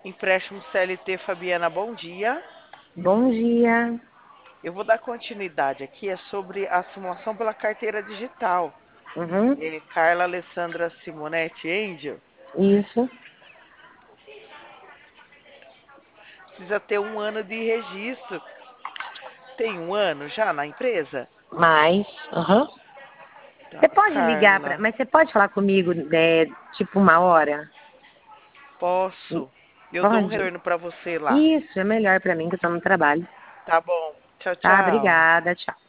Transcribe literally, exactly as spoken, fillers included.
Empréstimo C L T, Fabiana, bom dia. Bom dia. Eu vou dar continuidade aqui, é sobre a simulação pela carteira digital. Uhum, É Carla Alessandra Simonetti Angel. isso. Precisa ter um ano de registro. Tem um ano já na empresa? Mais. Uhum. Tá, Você pode ligar para, Carla, mas você pode falar comigo, é, tipo uma hora? posso? Eu dou um Pode? retorno para você lá. Isso é melhor para mim que eu tô no trabalho. Tá bom. Tchau, Tá, tchau. obrigada. Tchau.